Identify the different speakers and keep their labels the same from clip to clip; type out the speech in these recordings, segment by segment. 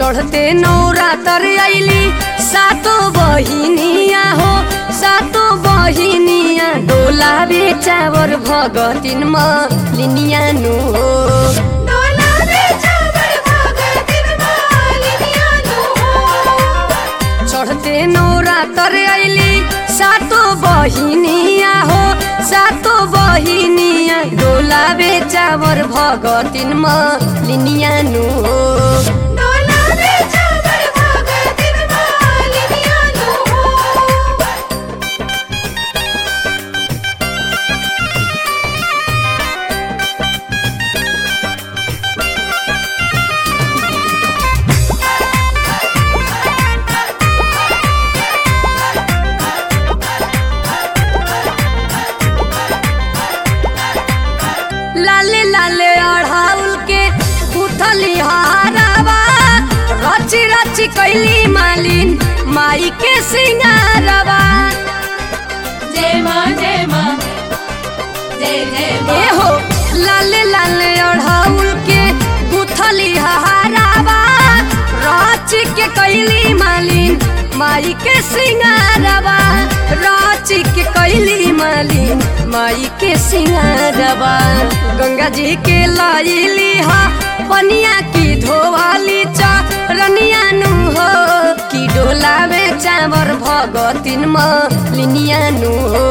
Speaker 1: चढ़ते नवरातर आइली सातो बहिनिया हो सातो बहिनिया डोला बेचावर भगतिन मलिनिया नु हो चढ़ते नवरातर आइली सातो बहिनिया हो सातो बहिनिया डोला बेचावर भगतिन मलिनिया नु हो लाले लाले अढ़ाउल के गुथली हारावा रची रची कैली मालिन माई के सिंगारवा
Speaker 2: जय माँ जय माँ जय जय
Speaker 1: ए हो लाले लाले अढ़ाउल के गुथली हारावा रची के कैली मालिन माई के सिंगारवा रची के कैली मालिन माई के सिंगारवा गंगा जी के लाइली हा पनिया की धोवाली चरनिया नु हो की डोलावे चावर भगतिन मलिनिया नु हो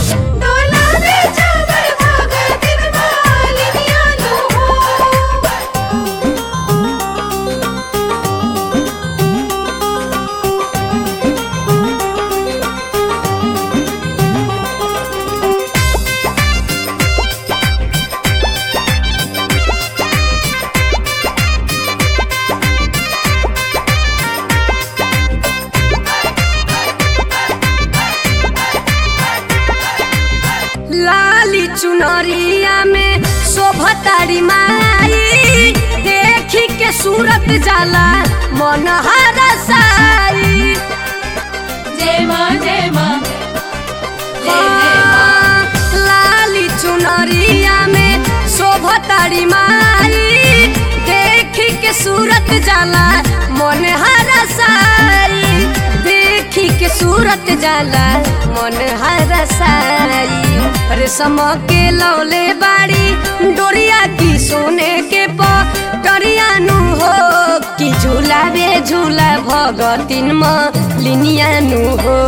Speaker 1: लाली चुनरिया में शोभतारी माई देखी के सूरत जाला मन हरसाई
Speaker 2: जय माँ जय माँ
Speaker 1: लाली चुनरिया में शोभतारी माई देखी के सूरत जाला मन हरसाई देखी के सूरत जाला मन हरसाई रेशम के लौले बाड़ी डोरिया की सोने के पटरिया नु हो कि झूला बे झूला भगतिन मलिनिया नु हो